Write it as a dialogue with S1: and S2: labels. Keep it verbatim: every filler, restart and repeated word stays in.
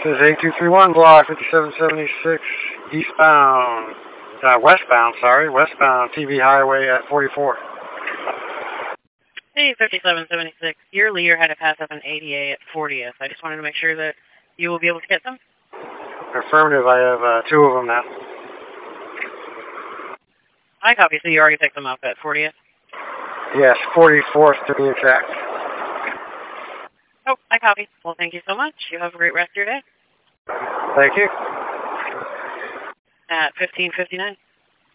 S1: This is eight two three one, block fifty-seven seventy-six, eastbound, uh, westbound, sorry, westbound T V Highway at forty-four.
S2: Hey, fifty-seven seventy-six, your leader had to pass up an A D A at fortieth. I just wanted to make sure that you will be able to get them.
S1: Affirmative, I have uh, two of them now.
S2: I copy, so you already picked them up at fortieth?
S1: Yes, forty-fourth to be exact.
S2: Oh, I copy. Well, thank you so much. You have a great rest of your day.
S1: Thank you.
S2: At fifteen fifty-nine.